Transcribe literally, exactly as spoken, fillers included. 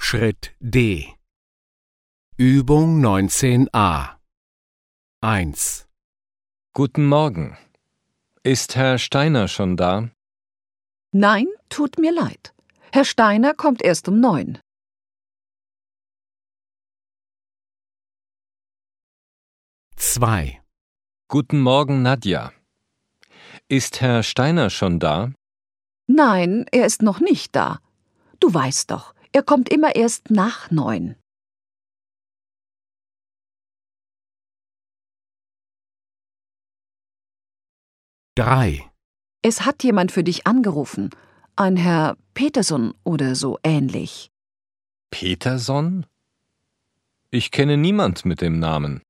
Schritt D. Übung neunzehn a. eins. Guten Morgen. Ist Herr Steiner schon da? Nein, tut mir leid. Herr Steiner kommt erst um neun. zwei. Guten Morgen, Nadja. Ist Herr Steiner schon da? Nein, er ist noch nicht da. Du weißt doch, er kommt immer erst nach neun. drei. Es hat jemand für dich angerufen. Ein Herr Peterson oder so ähnlich. Peterson? Ich kenne niemand mit dem Namen.